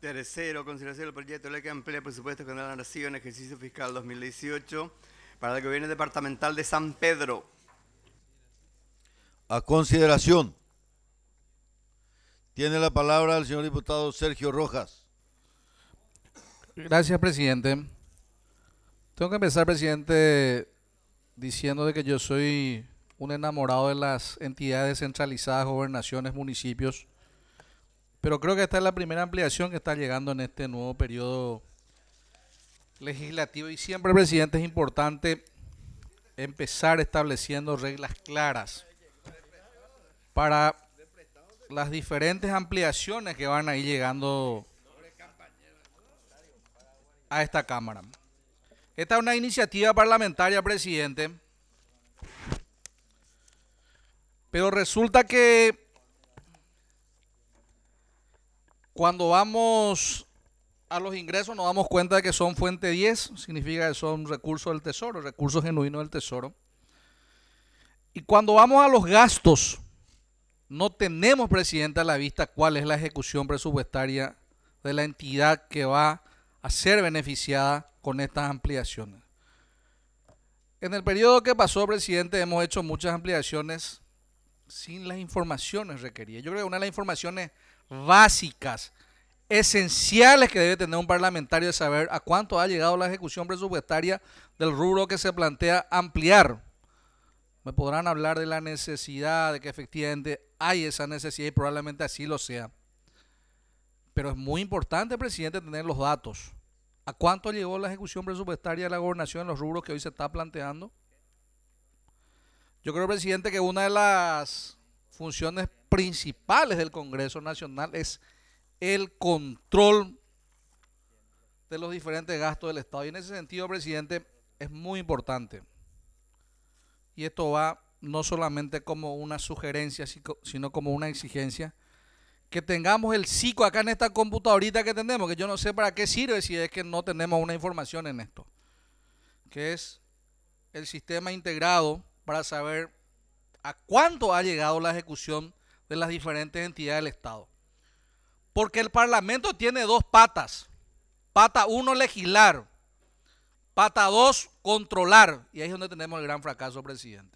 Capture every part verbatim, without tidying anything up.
Tercero, consideración del proyecto de ley que amplía el presupuesto general de la Nación, ejercicio fiscal dos mil dieciocho, para el gobierno departamental de San Pedro. A consideración. Tiene la palabra el señor diputado Sergio Rojas. Gracias, presidente. Tengo que empezar, presidente, diciendo de que yo soy un enamorado de las entidades descentralizadas, gobernaciones, municipios, pero creo que esta es la primera ampliación que está llegando en este nuevo periodo legislativo y siempre, presidente, es importante empezar estableciendo reglas claras para las diferentes ampliaciones que van a ir llegando a esta Cámara. Esta es una iniciativa parlamentaria, presidente, pero resulta que cuando vamos a los ingresos nos damos cuenta de que son fuente diez, significa que son recursos del Tesoro, recursos genuinos del Tesoro. Y cuando vamos a los gastos, no tenemos, presidente, a la vista cuál es la ejecución presupuestaria de la entidad que va a ser beneficiada con estas ampliaciones. En el periodo que pasó, presidente, hemos hecho muchas ampliaciones sin las informaciones requeridas. Yo creo que una de las informaciones básicas, esenciales que debe tener un parlamentario es saber a cuánto ha llegado la ejecución presupuestaria del rubro que se plantea ampliar. Me podrán hablar de la necesidad, de que efectivamente hay esa necesidad y probablemente así lo sea. Pero es muy importante, presidente, tener los datos. ¿A cuánto llegó la ejecución presupuestaria de la gobernación en los rubros que hoy se está planteando? Yo creo, presidente, que una de las funciones principales del Congreso Nacional es el control de los diferentes gastos del Estado. Y en ese sentido, presidente, es muy importante. Y esto va no solamente como una sugerencia, sino como una exigencia, que tengamos el S I C O acá en esta computadorita que tenemos, que yo no sé para qué sirve si es que no tenemos una información en esto, que es el sistema integrado para saber a cuánto ha llegado la ejecución de las diferentes entidades del Estado. Porque el Parlamento tiene dos patas. Pata uno, legislar. Pata dos, controlar. Y ahí es donde tenemos el gran fracaso, presidente.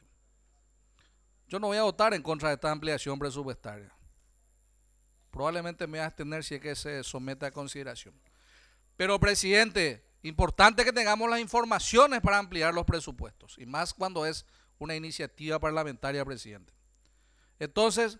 Yo no voy a votar en contra de esta ampliación presupuestaria. Probablemente me voy a abstener si es que se somete a consideración. Pero, presidente, importante que tengamos las informaciones para ampliar los presupuestos. Y más cuando es una iniciativa parlamentaria, presidente. Entonces,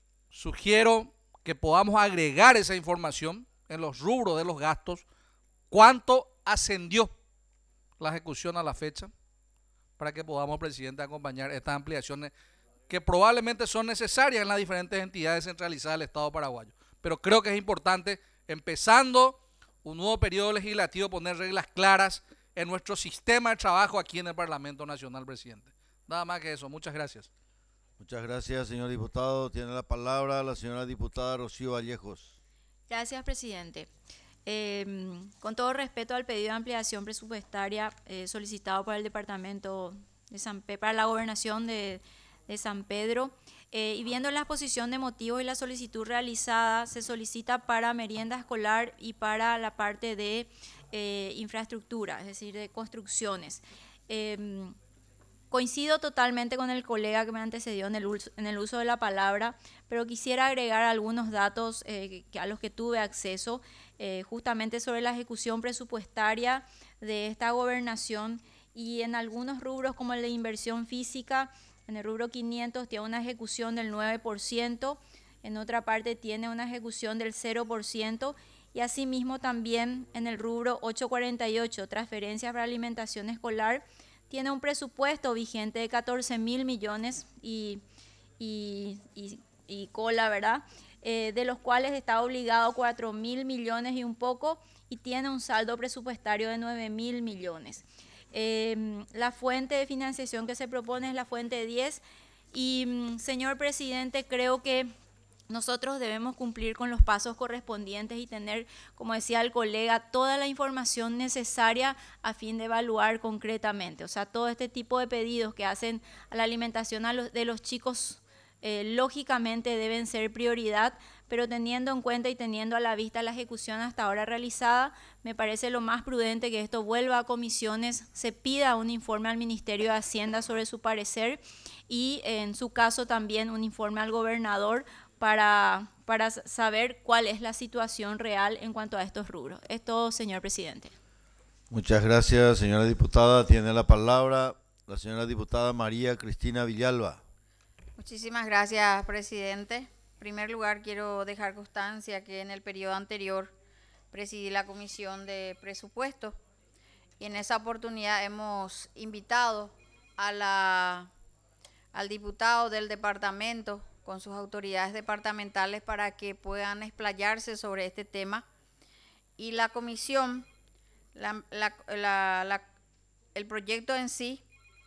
sugiero que podamos agregar esa información en los rubros de los gastos, cuánto ascendió la ejecución a la fecha, para que podamos, presidente, acompañar estas ampliaciones que probablemente son necesarias en las diferentes entidades centralizadas del Estado paraguayo. Pero creo que es importante, empezando un nuevo periodo legislativo, poner reglas claras en nuestro sistema de trabajo aquí en el Parlamento Nacional, presidente. Nada más que eso. Muchas gracias. Muchas gracias, señor diputado. Tiene la palabra la señora diputada Rocío Vallejos. Gracias, presidente. Eh, con todo respeto al pedido de ampliación presupuestaria eh, solicitado por el Departamento de San Pedro, para la Gobernación de, de San Pedro, eh, y viendo la exposición de motivos y la solicitud realizada, se solicita para merienda escolar y para la parte de eh, infraestructura, es decir, de construcciones. Eh, Coincido totalmente con el colega que me antecedió en el uso, en el uso de la palabra, pero quisiera agregar algunos datos eh, que, a los que tuve acceso eh, justamente sobre la ejecución presupuestaria de esta gobernación, y en algunos rubros como el de inversión física, en el rubro quinientos tiene una ejecución del nueve por ciento, en otra parte tiene una ejecución del cero por ciento, y asimismo también en el rubro ochocientos cuarenta y ocho, transferencias para alimentación escolar, tiene un presupuesto vigente de catorce mil millones y, y, y, y cola, ¿verdad? Eh, de los cuales está obligado cuatro mil millones y un poco, y tiene un saldo presupuestario de nueve mil millones. Eh, la fuente de financiación que se propone es la fuente diez, y señor presidente, creo que nosotros debemos cumplir con los pasos correspondientes y tener, como decía el colega, toda la información necesaria a fin de evaluar concretamente. O sea, todo este tipo de pedidos que hacen a la alimentación a los, de los chicos, eh, lógicamente deben ser prioridad, pero teniendo en cuenta y teniendo a la vista la ejecución hasta ahora realizada, me parece lo más prudente que esto vuelva a comisiones, se pida un informe al Ministerio de Hacienda sobre su parecer y en su caso también un informe al gobernador para, para saber cuál es la situación real en cuanto a estos rubros. Es todo, señor presidente. Muchas gracias, señora diputada. Tiene la palabra la señora diputada María Cristina Villalba. Muchísimas gracias, presidente. En primer lugar, quiero dejar constancia que en el periodo anterior presidí la Comisión de Presupuestos y en esa oportunidad hemos invitado a la, al diputado del departamento con sus autoridades departamentales para que puedan explayarse sobre este tema. Y la comisión, la, la, la, la, el proyecto en sí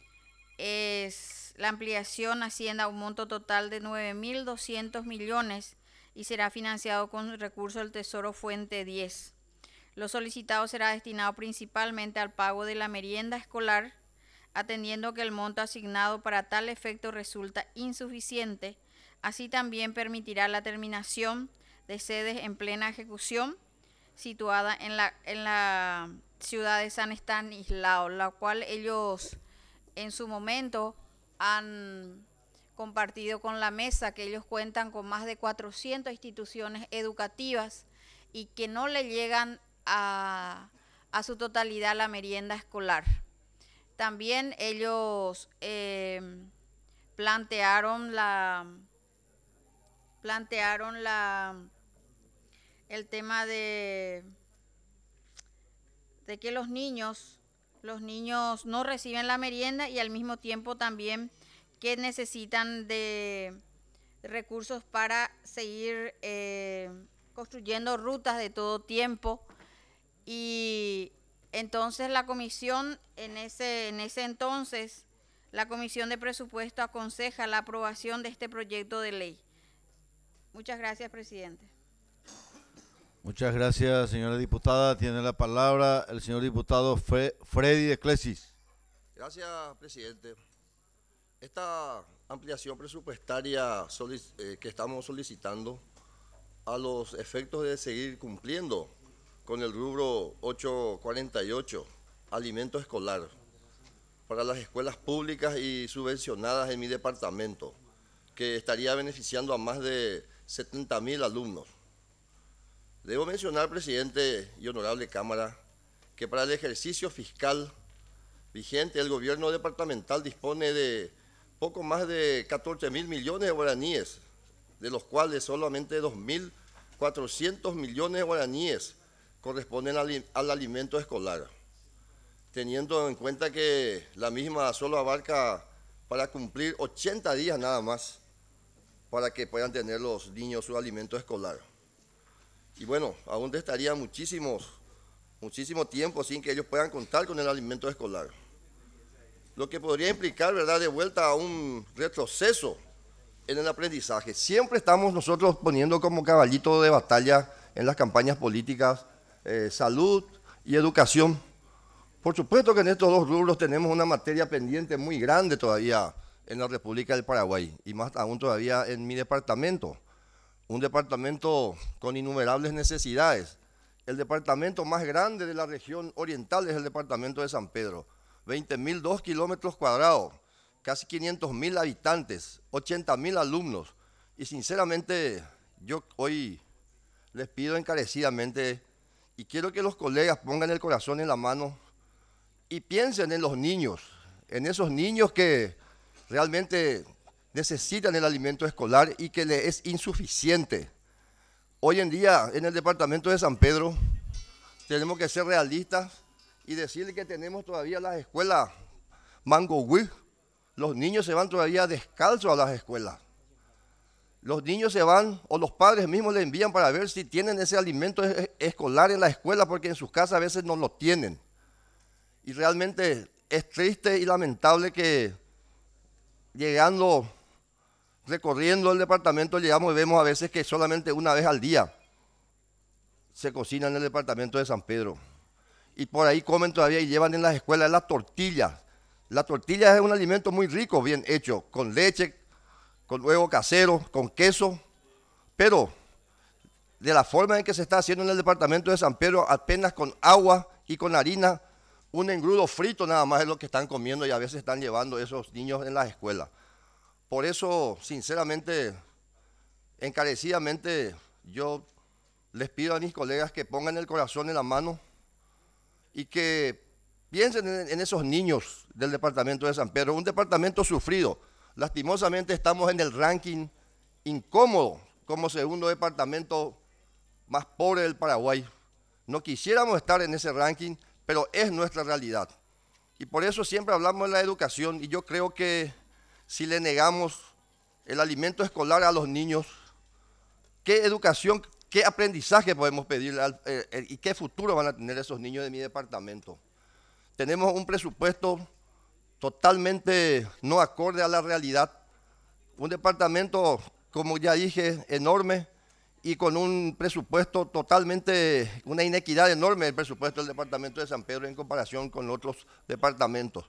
es la ampliación asciende a un monto total de nueve mil doscientos millones y será financiado con recursos del Tesoro Fuente diez. Lo solicitado será destinado principalmente al pago de la merienda escolar, atendiendo que el monto asignado para tal efecto resulta insuficiente. Así también permitirá la terminación de sedes en plena ejecución situada en la, en la ciudad de San Estanislao, la cual ellos en su momento han compartido con la mesa que ellos cuentan con más de cuatrocientas instituciones educativas y que no le llegan a, a su totalidad la merienda escolar. También ellos eh, plantearon la plantearon la el tema de, de que los niños los niños no reciben la merienda y al mismo tiempo también que necesitan de recursos para seguir eh, construyendo rutas de todo tiempo. Y entonces la comisión, en ese, en ese entonces, la Comisión de Presupuesto aconseja la aprobación de este proyecto de ley. Muchas gracias, presidente. Muchas gracias, señora diputada. Tiene la palabra el señor diputado Fre Freddy de Clesis. Gracias, presidente. Esta ampliación presupuestaria eh, que estamos solicitando a los efectos de seguir cumpliendo con el rubro ochocientos cuarenta y ocho, alimento escolar, para las escuelas públicas y subvencionadas en mi departamento, que estaría beneficiando a más de setenta mil alumnos. Debo mencionar, presidente y honorable Cámara, que para el ejercicio fiscal vigente el gobierno departamental dispone de poco más de catorce mil millones de guaraníes, de los cuales solamente dos mil cuatrocientos millones de guaraníes corresponden al, al alimento escolar, teniendo en cuenta que la misma solo abarca para cumplir ochenta días nada más para que puedan tener los niños su alimento escolar. Y bueno, aún estaría muchísimos, muchísimo tiempo sin que ellos puedan contar con el alimento escolar. Lo que podría implicar, ¿verdad?, de vuelta a un retroceso en el aprendizaje. Siempre estamos nosotros poniendo como caballito de batalla en las campañas políticas eh, salud y educación. Por supuesto que en estos dos rubros tenemos una materia pendiente muy grande todavía en la República del Paraguay y más aún todavía en mi departamento. Un departamento con innumerables necesidades. El departamento más grande de la región oriental es el departamento de San Pedro. veinte mil dos kilómetros cuadrados, casi quinientos mil habitantes, ochenta mil alumnos. Y sinceramente, yo hoy les pido encarecidamente y quiero que los colegas pongan el corazón en la mano y piensen en los niños, en esos niños que realmente necesitan el alimento escolar y que le es insuficiente. Hoy en día, en el departamento de San Pedro, tenemos que ser realistas y decirle que tenemos todavía las escuelas Mangohui. Los niños se van todavía descalzos a las escuelas. Los niños se van, o los padres mismos le envían para ver si tienen ese alimento escolar en la escuela, porque en sus casas a veces no lo tienen. Y realmente es triste y lamentable que llegando, recorriendo el departamento, llegamos y vemos a veces que solamente una vez al día se cocina en el departamento de San Pedro. Y por ahí comen todavía y llevan en las escuelas las tortillas. La tortilla es un alimento muy rico, bien hecho, con leche, con huevo casero, con queso, pero de la forma en que se está haciendo en el departamento de San Pedro, apenas con agua y con harina, un engrudo frito nada más es lo que están comiendo y a veces están llevando esos niños en las escuelas. Por eso, sinceramente, encarecidamente, yo les pido a mis colegas que pongan el corazón en la mano y que piensen en, en esos niños del departamento de San Pedro, un departamento sufrido. Lastimosamente estamos en el ranking incómodo como segundo departamento más pobre del Paraguay. No quisiéramos estar en ese ranking, pero es nuestra realidad. Y por eso siempre hablamos de la educación y yo creo que si le negamos el alimento escolar a los niños, ¿qué educación, qué aprendizaje podemos pedirle al, eh, eh, y qué futuro van a tener esos niños de mi departamento? Tenemos un presupuesto totalmente no acorde a la realidad, un departamento, como ya dije, enorme y con un presupuesto totalmente, una inequidad enorme el presupuesto del departamento de San Pedro en comparación con otros departamentos.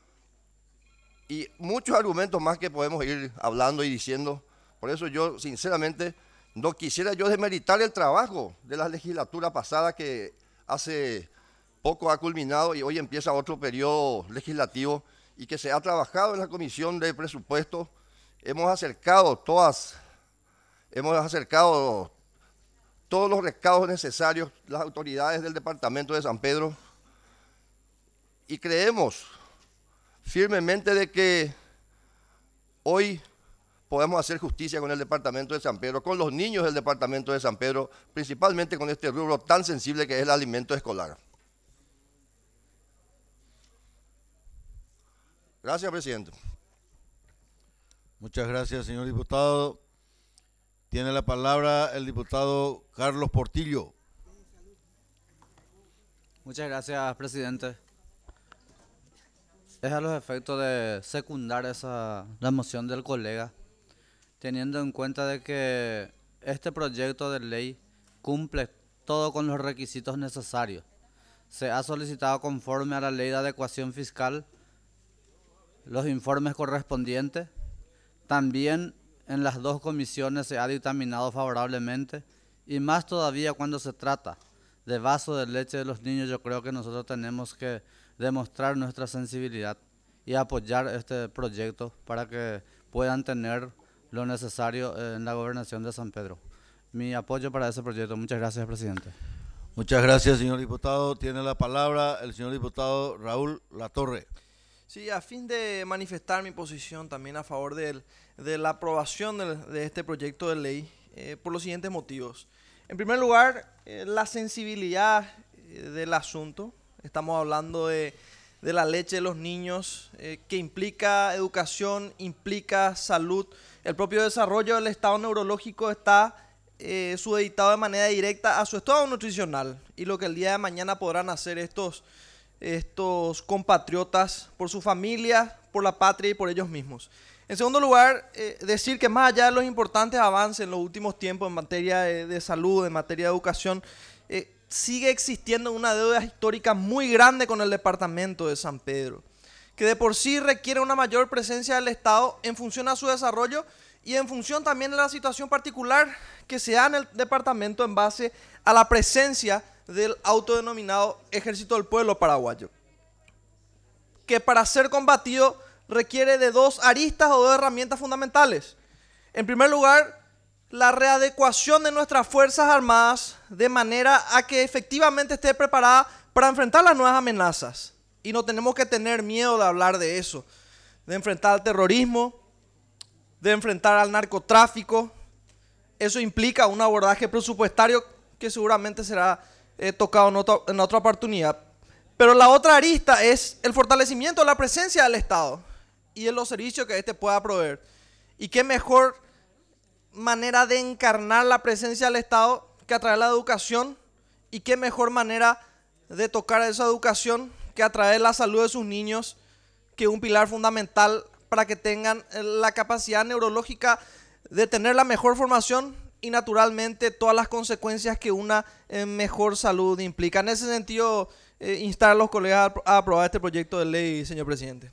Y muchos argumentos más que podemos ir hablando y diciendo. Por eso yo, sinceramente, no quisiera yo desmeritar el trabajo de la legislatura pasada que hace poco ha culminado y hoy empieza otro periodo legislativo y que se ha trabajado en la Comisión de Presupuestos. Hemos acercado todas, hemos acercado todos los recaudos necesarios, las autoridades del departamento de San Pedro, y creemos firmemente de que hoy podemos hacer justicia con el departamento de San Pedro, con los niños del departamento de San Pedro, principalmente con este rubro tan sensible que es el alimento escolar. Gracias, presidente. Muchas gracias, señor diputado. Tiene la palabra el diputado Carlos Portillo. Muchas gracias, presidente. Es a los efectos de secundar esa, la moción del colega, teniendo en cuenta de que este proyecto de ley cumple todo con los requisitos necesarios. Se ha solicitado conforme a la ley de adecuación fiscal los informes correspondientes. También en las dos comisiones se ha dictaminado favorablemente, y más todavía cuando se trata de vaso de leche de los niños. Yo creo que nosotros tenemos que demostrar nuestra sensibilidad y apoyar este proyecto para que puedan tener lo necesario en la gobernación de San Pedro. Mi apoyo para ese proyecto. Muchas gracias, presidente. Muchas gracias, señor diputado. Tiene la palabra el señor diputado Raúl Latorre. Sí, a fin de manifestar mi posición también a favor del, de la aprobación de, de este proyecto de ley eh, por los siguientes motivos. En primer lugar, eh, la sensibilidad eh, del asunto. Estamos hablando de, de la leche de los niños, eh, que implica educación, implica salud. El propio desarrollo del estado neurológico está eh, supeditado de manera directa a su estado nutricional y lo que el día de mañana podrán hacer estos estos compatriotas por su familia, por la patria y por ellos mismos. En segundo lugar, eh, decir que más allá de los importantes avances en los últimos tiempos en materia de, de salud, en materia de educación, eh, sigue existiendo una deuda histórica muy grande con el departamento de San Pedro, que de por sí requiere una mayor presencia del Estado en función a su desarrollo y en función también de la situación particular que se da en el departamento en base a la presencia del autodenominado Ejército del Pueblo Paraguayo, que para ser combatido requiere de dos aristas o dos herramientas fundamentales. En primer lugar, la readecuación de nuestras Fuerzas Armadas de manera a que efectivamente esté preparada para enfrentar las nuevas amenazas. Y no tenemos que tener miedo de hablar de eso, de enfrentar al terrorismo, de enfrentar al narcotráfico. Eso implica un abordaje presupuestario que seguramente será eh, tocado en, otro, en otra oportunidad. Pero la otra arista es el fortalecimiento de la presencia del Estado y de los servicios que éste pueda proveer. Y qué mejor manera de encarnar la presencia del Estado que a través de la educación, y qué mejor manera de tocar esa educación que a través de la salud de sus niños, que un pilar fundamental para que tengan la capacidad neurológica de tener la mejor formación y naturalmente todas las consecuencias que una eh, mejor salud implica. En ese sentido, eh, instar a los colegas a, a aprobar este proyecto de ley, señor presidente.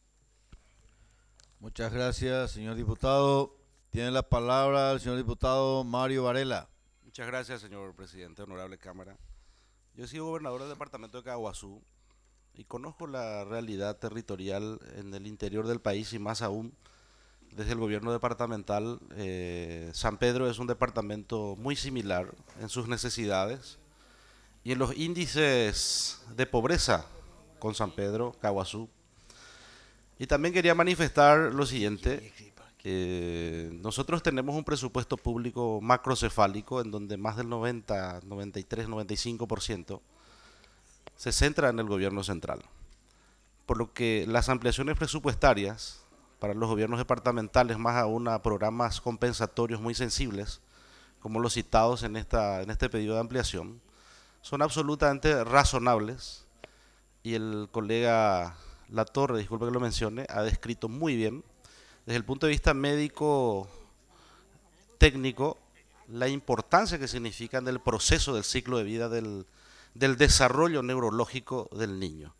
Muchas gracias, señor diputado. Tiene la palabra el señor diputado Mario Varela. Muchas gracias, señor presidente, honorable Cámara. Yo he sido gobernador del departamento de Caguazú y conozco la realidad territorial en el interior del país y más aún desde el gobierno departamental. eh, San Pedro es un departamento muy similar en sus necesidades y en los índices de pobreza con San Pedro, Caguazú. Y también quería manifestar lo siguiente, que nosotros tenemos un presupuesto público macrocefálico en donde más del noventa, noventa y tres, noventa y cinco por ciento se centra en el gobierno central. Por lo que las ampliaciones presupuestarias para los gobiernos departamentales, más aún a programas compensatorios muy sensibles, como los citados en, esta, en este pedido de ampliación, son absolutamente razonables y el colega Latorre, disculpe que lo mencione, ha descrito muy bien desde el punto de vista médico técnico la importancia que significan del proceso del ciclo de vida del, del desarrollo neurológico del niño.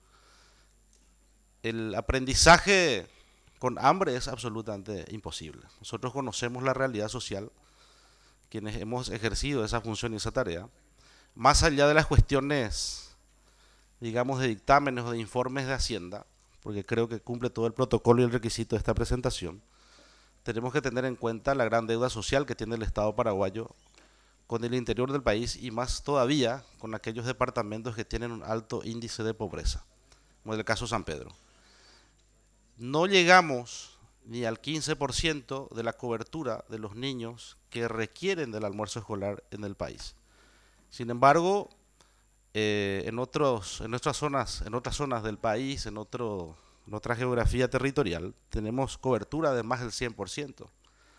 El aprendizaje con hambre es absolutamente imposible. Nosotros conocemos la realidad social, quienes hemos ejercido esa función y esa tarea, más allá de las cuestiones, digamos, de dictámenes o de informes de Hacienda, porque creo que cumple todo el protocolo y el requisito de esta presentación, tenemos que tener en cuenta la gran deuda social que tiene el Estado paraguayo con el interior del país y más todavía con aquellos departamentos que tienen un alto índice de pobreza, como el caso San Pedro. No llegamos ni al quince por ciento de la cobertura de los niños que requieren del almuerzo escolar en el país. Sin embargo, eh, en, otros, en, otras zonas, en otras zonas del país, en, otro, en otra geografía territorial, tenemos cobertura de más del cien por ciento.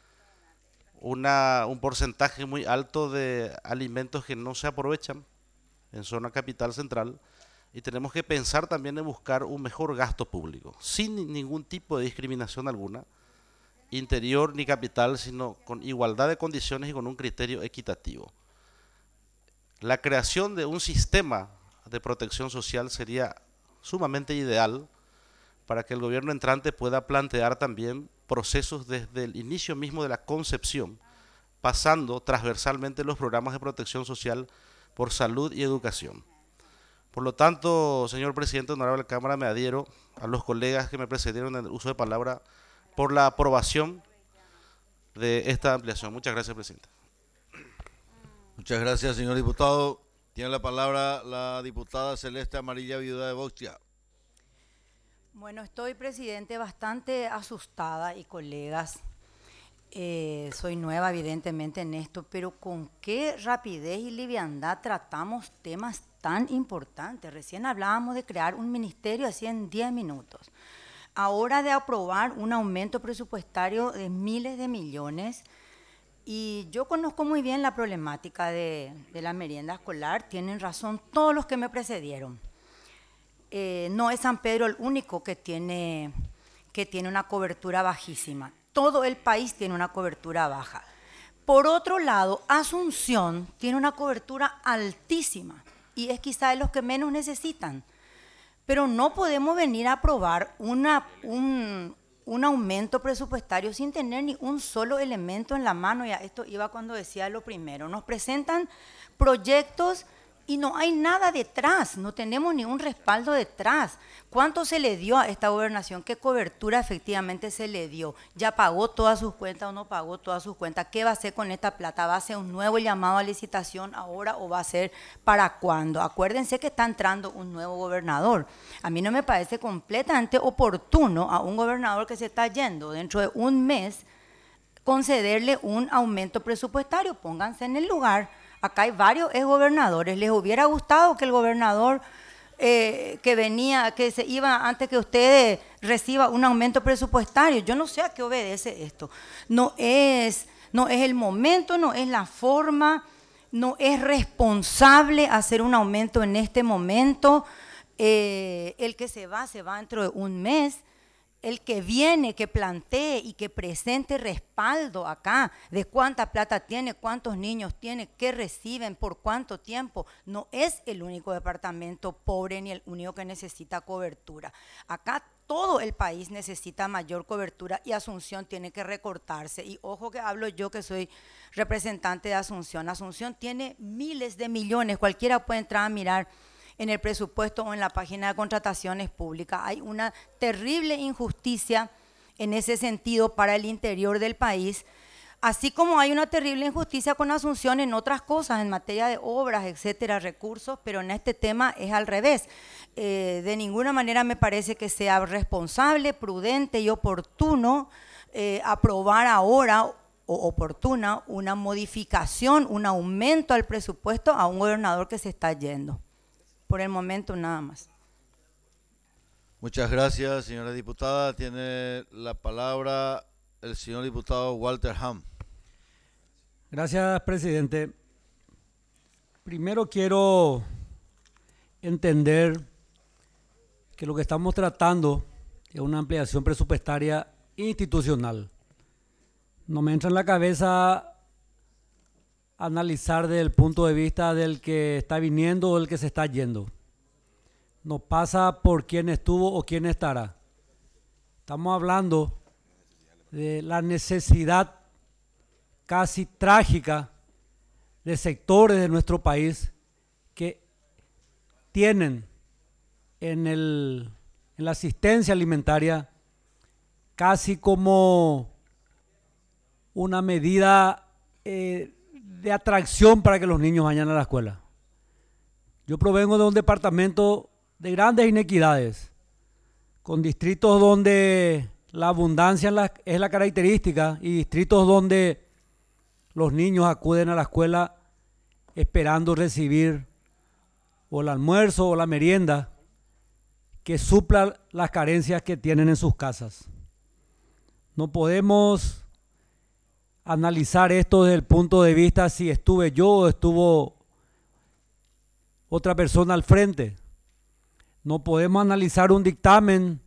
Una, un porcentaje muy alto de alimentos que no se aprovechan en zona capital central, y tenemos que pensar también en buscar un mejor gasto público, sin ningún tipo de discriminación alguna, interior ni capital, sino con igualdad de condiciones y con un criterio equitativo. La creación de un sistema de protección social sería sumamente ideal para que el gobierno entrante pueda plantear también procesos desde el inicio mismo de la concepción, pasando transversalmente los programas de protección social por salud y educación. Por lo tanto, señor presidente, honorable Cámara, me adhiero a los colegas que me precedieron en el uso de palabra por la aprobación de esta ampliación. Muchas gracias, presidente. Muchas gracias, señor diputado. Tiene la palabra la diputada Celeste Amarilla, viuda de Boxia. Bueno, estoy, presidente, bastante asustada y colegas, eh, soy nueva evidentemente en esto, pero con qué rapidez y liviandad tratamos temas tan importantes. Recién hablábamos de crear un ministerio así en diez minutos. Ahora de aprobar un aumento presupuestario de miles de millones. Y yo conozco muy bien la problemática de, de la merienda escolar, tienen razón todos los que me precedieron. Eh, no es San Pedro el único que tiene, que tiene una cobertura bajísima, todo el país tiene una cobertura baja. Por otro lado, Asunción tiene una cobertura altísima y es quizá de los que menos necesitan, pero no podemos venir a aprobar una, un, un aumento presupuestario sin tener ni un solo elemento en la mano. Ya esto iba cuando decía lo primero, nos presentan proyectos y no hay nada detrás, no tenemos ni un respaldo detrás. ¿Cuánto se le dio a esta gobernación? ¿Qué cobertura efectivamente se le dio? ¿Ya pagó todas sus cuentas o no pagó todas sus cuentas? ¿Qué va a hacer con esta plata? ¿Va a ser un nuevo llamado a licitación ahora o va a ser para cuándo? Acuérdense que está entrando un nuevo gobernador. A mí no me parece completamente oportuno a un gobernador que se está yendo dentro de un mes concederle un aumento presupuestario. Pónganse en el lugar. Acá hay varios exgobernadores. ¿Les hubiera gustado que el gobernador eh, que venía, que se iba antes que ustedes reciba un aumento presupuestario? Yo no sé a qué obedece esto. No es, no es el momento, no es la forma, no es responsable hacer un aumento en este momento. Eh, el que se va, se va dentro de un mes. el que viene, que plantee y que presente respaldo acá de cuánta plata tiene, cuántos niños tiene, qué reciben, por cuánto tiempo, no es el único departamento pobre ni el único que necesita cobertura. Acá todo el país necesita mayor cobertura y Asunción tiene que recortarse. Y ojo que hablo yo que soy representante de Asunción. Asunción tiene miles de millones, cualquiera puede entrar a mirar en el presupuesto o en la página de contrataciones públicas. Hay una terrible injusticia en ese sentido para el interior del país, así como hay una terrible injusticia con Asunción en otras cosas, en materia de obras, etcétera, recursos, pero en este tema es al revés. Eh, de ninguna manera me parece que sea responsable, prudente y oportuno eh, aprobar ahora o oportuna una modificación, un aumento al presupuesto a un gobernador que se está yendo. Por el momento nada más. Muchas gracias, señora diputada. Tiene la palabra el señor diputado Walter Ham. Gracias, presidente. Primero quiero entender que lo que estamos tratando es una ampliación presupuestaria institucional. No me entra en la cabeza analizar desde el punto de vista del que está viniendo o del que se está yendo. No pasa por quién estuvo o quién estará. Estamos hablando de la necesidad casi trágica de sectores de nuestro país que tienen en, el, en la asistencia alimentaria casi como una medida eh, de atracción para que los niños vayan a la escuela. Yo provengo de un departamento de grandes inequidades, con distritos donde la abundancia es la característica y distritos donde los niños acuden a la escuela esperando recibir o el almuerzo o la merienda que supla las carencias que tienen en sus casas. No podemos analizar esto desde el punto de vista si estuve yo o estuvo otra persona al frente. No podemos analizar un dictamen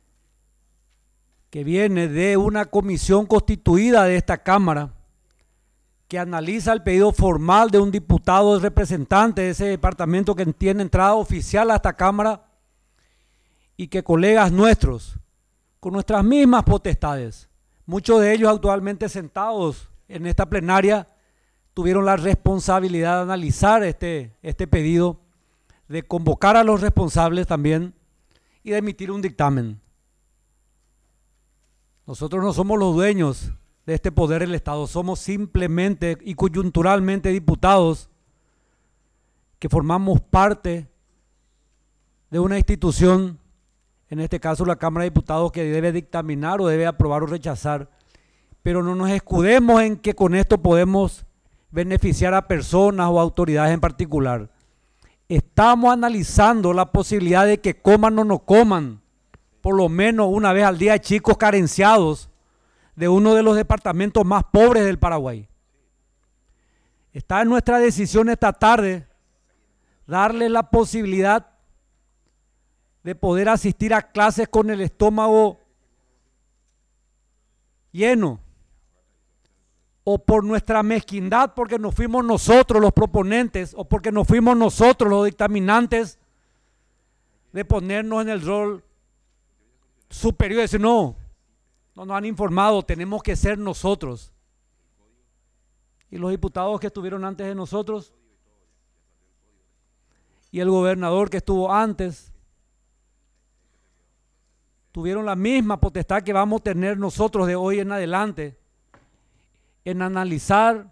que viene de una comisión constituida de esta Cámara que analiza el pedido formal de un diputado representante de ese departamento que tiene entrada oficial a esta Cámara y que colegas nuestros, con nuestras mismas potestades, muchos de ellos actualmente sentados en esta plenaria, tuvieron la responsabilidad de analizar este, este pedido, de convocar a los responsables también y de emitir un dictamen. Nosotros no somos los dueños de este poder del Estado, somos simplemente y coyunturalmente diputados que formamos parte de una institución, en este caso la Cámara de Diputados, que debe dictaminar o debe aprobar o rechazar, pero no nos escudemos en que con esto podemos beneficiar a personas o autoridades en particular. Estamos analizando la posibilidad de que coman o no coman, por lo menos una vez al día, chicos carenciados de uno de los departamentos más pobres del Paraguay. Está en nuestra decisión esta tarde darles la posibilidad de poder asistir a clases con el estómago lleno, o por nuestra mezquindad, porque no fuimos nosotros los proponentes, o porque no fuimos nosotros los dictaminantes, de ponernos en el rol superior y decir, no, no nos han informado, tenemos que ser nosotros. Y los diputados que estuvieron antes de nosotros, y el gobernador que estuvo antes, tuvieron la misma potestad que vamos a tener nosotros de hoy en adelante, en analizar,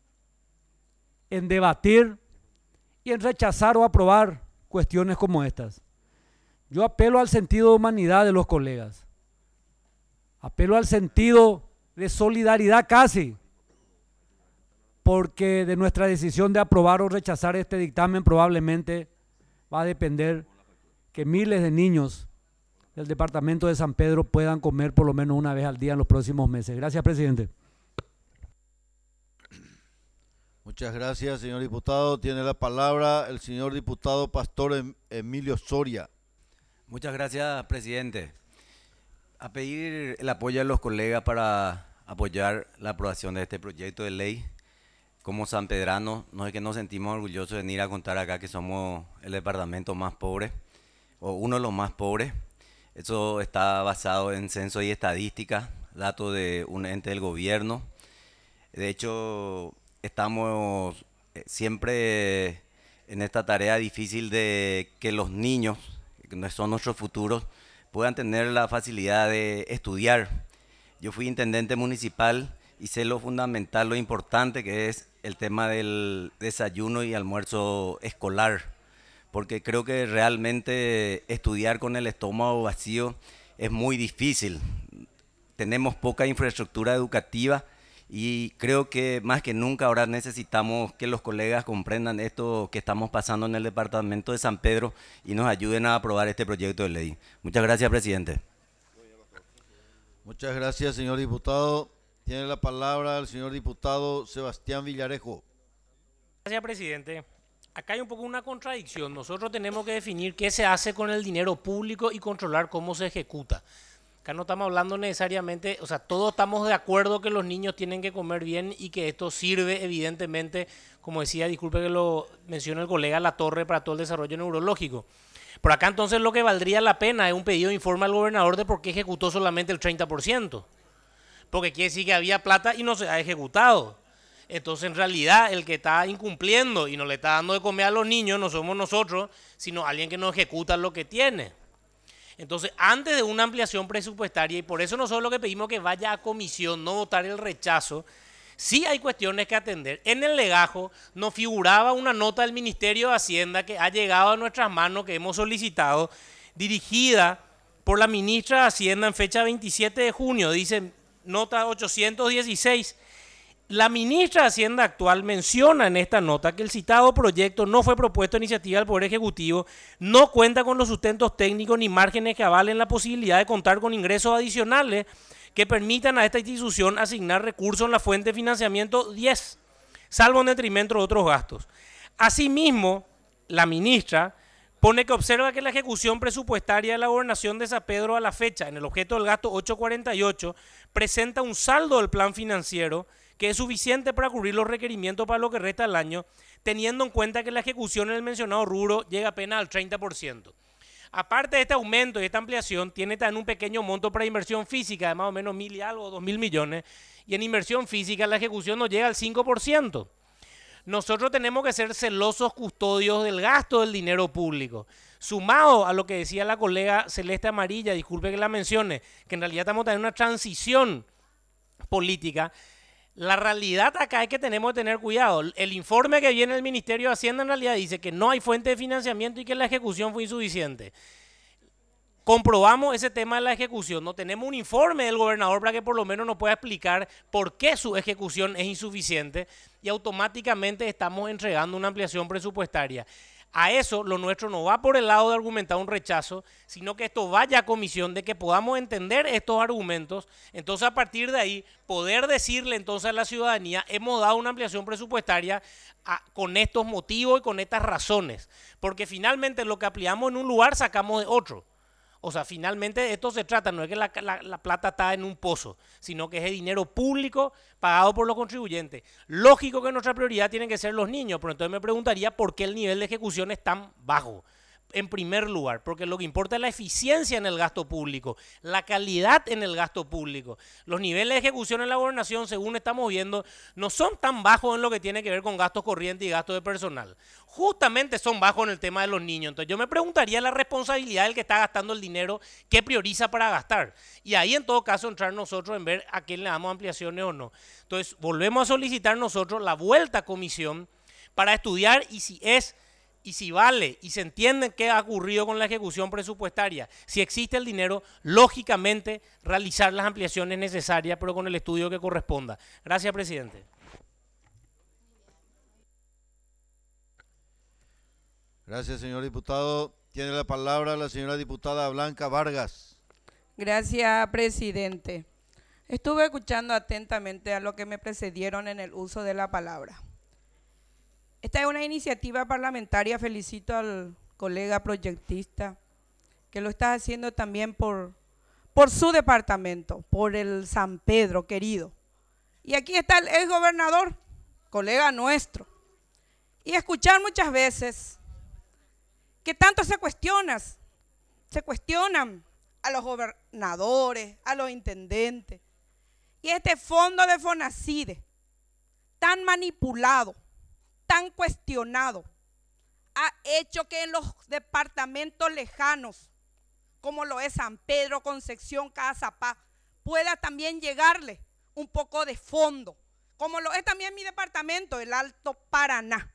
en debatir y en rechazar o aprobar cuestiones como estas. Yo apelo al sentido de humanidad de los colegas, apelo al sentido de solidaridad casi, porque de nuestra decisión de aprobar o rechazar este dictamen probablemente va a depender que miles de niños del departamento de San Pedro puedan comer por lo menos una vez al día en los próximos meses. Gracias, presidente. Muchas gracias, señor diputado. Tiene la palabra el señor diputado Pastor Emilio Soria. Muchas gracias, presidente. a pedir el apoyo de los colegas para apoyar la aprobación de este proyecto de ley. Como sanpedranos, no es que nos sentimos orgullosos de venir a contar acá que somos el departamento más pobre, o uno de los más pobres. Eso está basado en censo y estadística, datos de un ente del gobierno. De hecho, estamos siempre en esta tarea difícil de que los niños, que son nuestros futuros, puedan tener la facilidad de estudiar. Yo fui intendente municipal y sé lo fundamental, lo importante que es el tema del desayuno y almuerzo escolar, porque creo que realmente estudiar con el estómago vacío es muy difícil. Tenemos poca infraestructura educativa y creo que más que nunca ahora necesitamos que los colegas comprendan esto que estamos pasando en el departamento de San Pedro y nos ayuden a aprobar este proyecto de ley. Muchas gracias, presidente. Muchas gracias, señor diputado. Tiene la palabra el señor diputado Sebastián Villarejo. Gracias, presidente. Acá hay un poco una contradicción. Nosotros tenemos que definir qué se hace con el dinero público y controlar cómo se ejecuta. Acá no estamos hablando necesariamente, o sea, todos estamos de acuerdo que los niños tienen que comer bien y que esto sirve evidentemente, como decía, disculpe que lo mencione el colega La Torre, para todo el desarrollo neurológico. Por acá entonces lo que valdría la pena es un pedido de informe al gobernador de por qué ejecutó solamente el treinta por ciento. Porque quiere decir que había plata y no se ha ejecutado. Entonces en realidad el que está incumpliendo y no le está dando de comer a los niños no somos nosotros, sino alguien que no ejecuta lo que tiene. Entonces, antes de una ampliación presupuestaria, y por eso nosotros lo que pedimos que vaya a comisión, no votar el rechazo, sí hay cuestiones que atender. En el legajo nos figuraba una nota del Ministerio de Hacienda que ha llegado a nuestras manos, que hemos solicitado, dirigida por la ministra de Hacienda en fecha veintisiete de junio, dice nota ochocientos dieciséis. La ministra de Hacienda actual menciona en esta nota que el citado proyecto no fue propuesto a iniciativa del Poder Ejecutivo, no cuenta con los sustentos técnicos ni márgenes que avalen la posibilidad de contar con ingresos adicionales que permitan a esta institución asignar recursos en la fuente de financiamiento diez, salvo en detrimento de otros gastos. Asimismo, la ministra pone que observa que la ejecución presupuestaria de la gobernación de San Pedro a la fecha, en el objeto del gasto ochocientos cuarenta y ocho, presenta un saldo del plan financiero que es suficiente para cubrir los requerimientos para lo que resta del año, teniendo en cuenta que la ejecución en el mencionado rubro llega apenas al treinta por ciento. Aparte de este aumento y esta ampliación, tiene también un pequeño monto para inversión física de más o menos mil y algo, dos mil millones, y en inversión física la ejecución no llega al cinco por ciento. Nosotros tenemos que ser celosos custodios del gasto del dinero público. Sumado a lo que decía la colega Celeste Amarilla, disculpe que la mencione, que en realidad estamos en una transición política. La realidad acá es que tenemos que tener cuidado. El informe que viene del Ministerio de Hacienda en realidad dice que no hay fuente de financiamiento y que la ejecución fue insuficiente. Comprobamos ese tema de la ejecución. No tenemos un informe del gobernador para que por lo menos nos pueda explicar por qué su ejecución es insuficiente y automáticamente estamos entregando una ampliación presupuestaria. A eso lo nuestro no va por el lado de argumentar un rechazo, sino que esto vaya a comisión, de que podamos entender estos argumentos, entonces a partir de ahí poder decirle entonces a la ciudadanía, hemos dado una ampliación presupuestaria a, con estos motivos y con estas razones, porque finalmente lo que ampliamos en un lugar sacamos de otro. O sea, finalmente de esto se trata, no es que la, la, la plata está en un pozo, sino que es de dinero público pagado por los contribuyentes. Lógico que nuestra prioridad tienen que ser los niños, pero entonces me preguntaría por qué el nivel de ejecución es tan bajo. En primer lugar, porque lo que importa es la eficiencia en el gasto público, la calidad en el gasto público. Los niveles de ejecución en la gobernación, según estamos viendo, no son tan bajos en lo que tiene que ver con gastos corrientes y gastos de personal. Justamente son bajos en el tema de los niños. Entonces yo me preguntaría la responsabilidad del que está gastando el dinero, qué prioriza para gastar. Y ahí en todo caso entrar nosotros en ver a quién le damos ampliaciones o no. Entonces volvemos a solicitar nosotros la vuelta a comisión para estudiar y si es... Y si vale y se entiende qué ha ocurrido con la ejecución presupuestaria, si existe el dinero, lógicamente realizar las ampliaciones necesarias, pero con el estudio que corresponda. Gracias, presidente. Gracias, señor diputado. Tiene la palabra la señora diputada Blanca Vargas. Gracias, presidente. Estuve escuchando atentamente a lo que me precedieron en el uso de la palabra. Esta es una iniciativa parlamentaria, felicito al colega proyectista, que lo está haciendo también por, por su departamento, por el San Pedro querido. Y aquí está el ex gobernador, colega nuestro. Y escuchar muchas veces que tanto se cuestionan, se cuestionan a los gobernadores, a los intendentes. Y este fondo de Fonacide, tan manipulado, tan cuestionado, ha hecho que en los departamentos lejanos, como lo es San Pedro, Concepción, Cazapá, pueda también llegarle un poco de fondo, como lo es también mi departamento, el Alto Paraná.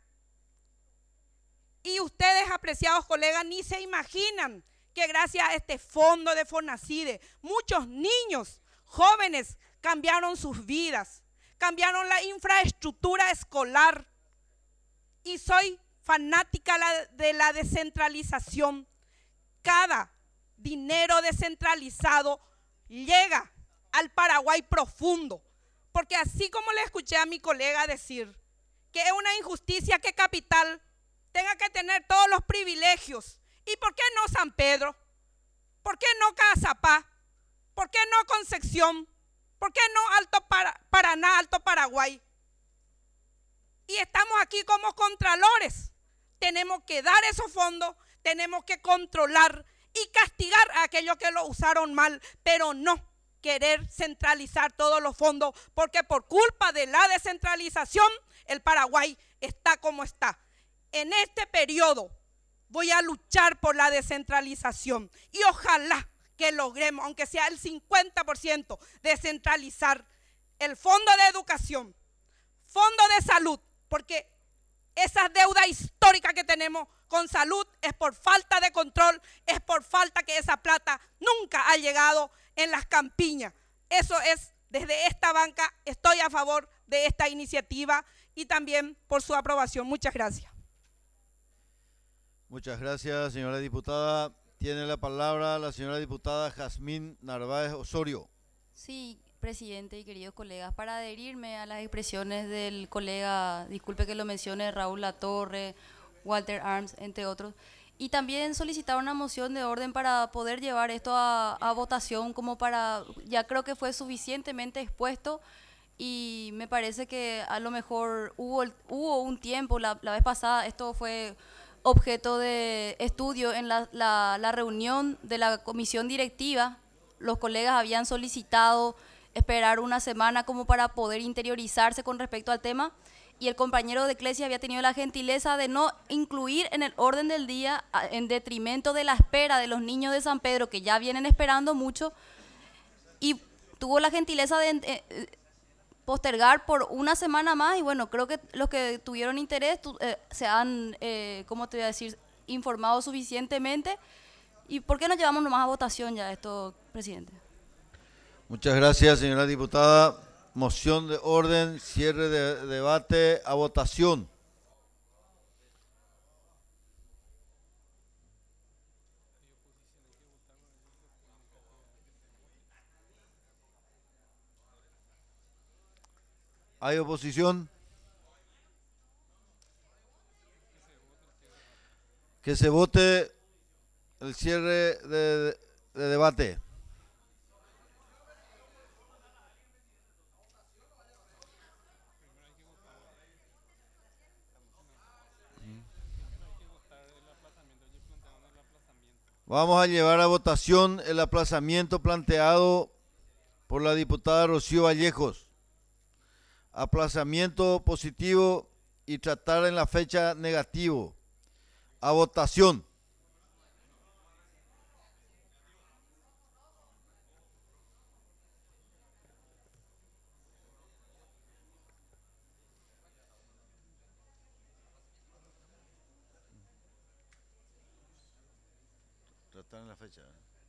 Y ustedes, apreciados colegas, ni se imaginan que gracias a este fondo de Fonacide, muchos niños, jóvenes, cambiaron sus vidas, cambiaron la infraestructura escolar. Y soy fanática de la descentralización. Cada dinero descentralizado llega al Paraguay profundo, porque así como le escuché a mi colega decir que es una injusticia que Capital tenga que tener todos los privilegios, ¿y por qué no San Pedro? ¿Por qué no Cazapá? ¿Por qué no Concepción? ¿Por qué no Alto Paraná, Alto Paraguay? Y estamos aquí como contralores. Tenemos que dar esos fondos, tenemos que controlar y castigar a aquellos que lo usaron mal, pero no querer centralizar todos los fondos, porque por culpa de la descentralización el Paraguay está como está. En este periodo voy a luchar por la descentralización y ojalá que logremos, aunque sea el cincuenta por ciento, descentralizar el fondo de educación, fondo de salud, porque esa deuda histórica que tenemos con salud es por falta de control, es por falta que esa plata nunca ha llegado en las campiñas. Eso es, desde esta banca estoy a favor de esta iniciativa y también por su aprobación. Muchas gracias. Muchas gracias, señora diputada. Tiene la palabra la señora diputada Jazmín Narváez Osorio. Sí, presidente y queridos colegas, para adherirme a las expresiones del colega, disculpe que lo mencione, Raúl Latorre, Walter Arms, entre otros, y también solicitar una moción de orden para poder llevar esto a, a votación, como para, ya creo que fue suficientemente expuesto y me parece que a lo mejor hubo, hubo un tiempo, la, la vez pasada esto fue objeto de estudio en la, la, la reunión de la comisión directiva. Los colegas habían solicitado esperar una semana como para poder interiorizarse con respecto al tema, y el compañero de Clesia había tenido la gentileza de no incluir en el orden del día, en detrimento de la espera de los niños de San Pedro, que ya vienen esperando mucho, y tuvo la gentileza de eh, postergar por una semana más, y bueno, creo que los que tuvieron interés tu, eh, se han, eh, ¿cómo te voy a decir?, informado suficientemente. ¿Y por qué no llevamos nomás a votación ya esto, presidente? Muchas gracias, señora diputada. Moción de orden, cierre de debate, a votación. ¿Hay oposición? Que se vote el cierre de, de debate. Vamos a llevar a votación el aplazamiento planteado por la diputada Rocío Vallejos. Aplazamiento positivo y tratar en la fecha negativo. A votación. Tratar en la fecha.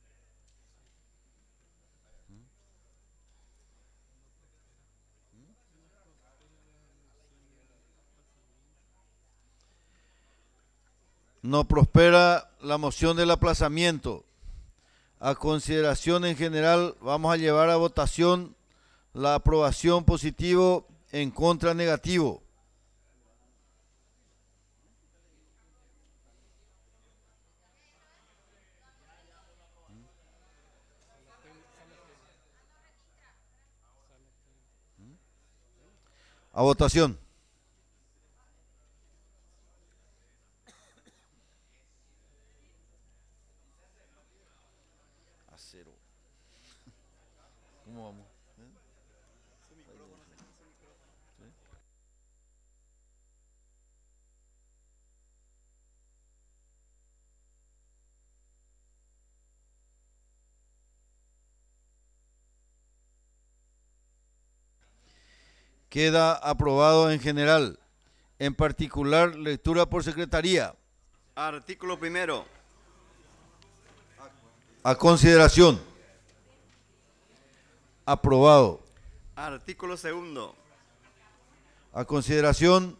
No prospera la moción del aplazamiento. A consideración en general, vamos a llevar a votación la aprobación positivo, en contra negativo. A votación. A cero. ¿Cómo vamos? Queda aprobado en general. En particular, lectura por secretaría. Artículo primero. A consideración. Aprobado. Artículo segundo. A consideración.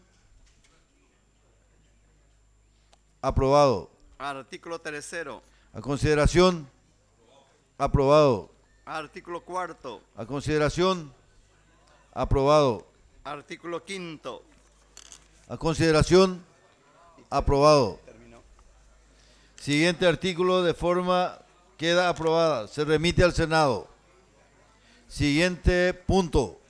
Aprobado. Artículo tercero. A consideración. Aprobado. Artículo cuarto. A consideración. Aprobado. Artículo quinto. A consideración. Aprobado. Siguiente artículo de forma queda aprobada. Se remite al Senado. Siguiente punto.